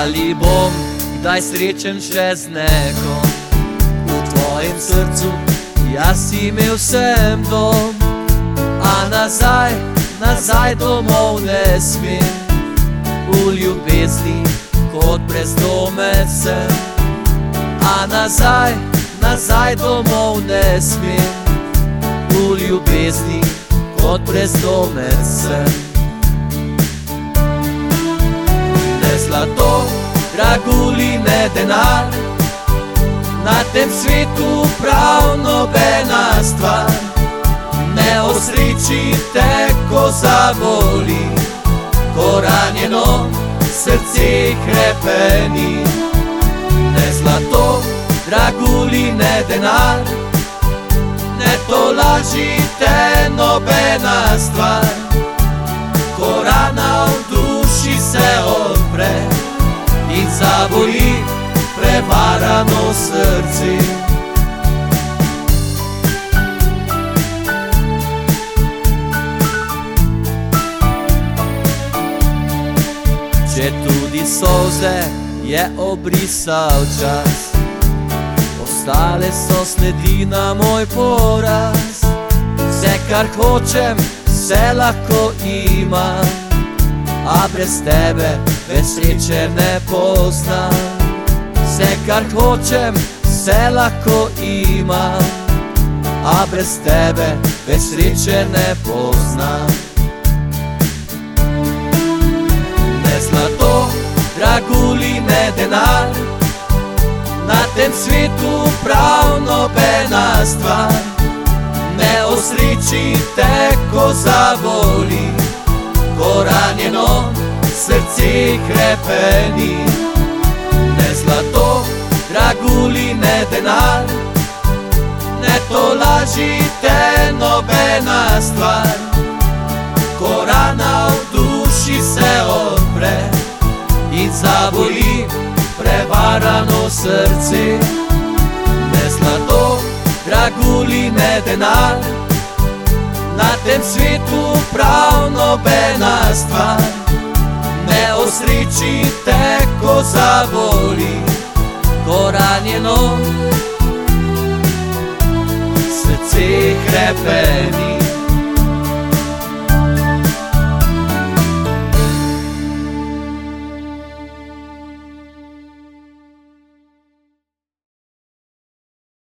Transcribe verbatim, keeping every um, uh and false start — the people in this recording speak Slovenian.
Ali bom kdaj srečen še z nekom? V tvojem srcu jaz imel sem dom, a nazaj, nazaj domov ne smem. V ljubezni kot brezdomec sem, a nazaj, nazaj domov ne smem. V ljubezni kot brezdomec sem. Ne zlato, dragulji, ne denar, na tem svetu prav nobena stvar ne osreči te, ko zaboli, ko ranjeno srce krepeni. Ne zlato, dragulji, ne denar, ne tolaži te nobena stvar, ko rana v duši se odpre in zaboli prevarano srce. Če tudi solze je obrisal čas, ostale so sledi na moj poraz. Vse, kar hočem, vse lahko imam, a brez tebe več sreče ne poznam. Vse, kar hočem, vse lahko imam, a brez tebe več sreče ne poznam. Ne zlato, dragulji, ne denar, na tem svetu prav nobena stvar ne osreči te, ko zaboli, ko ranjeno srce krepeni. Ne zlato, dragulji, ne denar, ne tolaži te nobena stvar, ko rana v duši se odpre in zaboli prevarano srce. Ne zlato, dragulji, ne denar, na tem svetu prav nobena stvar ne osreči te, ko zaboli, ko ranjeno srce krepeni.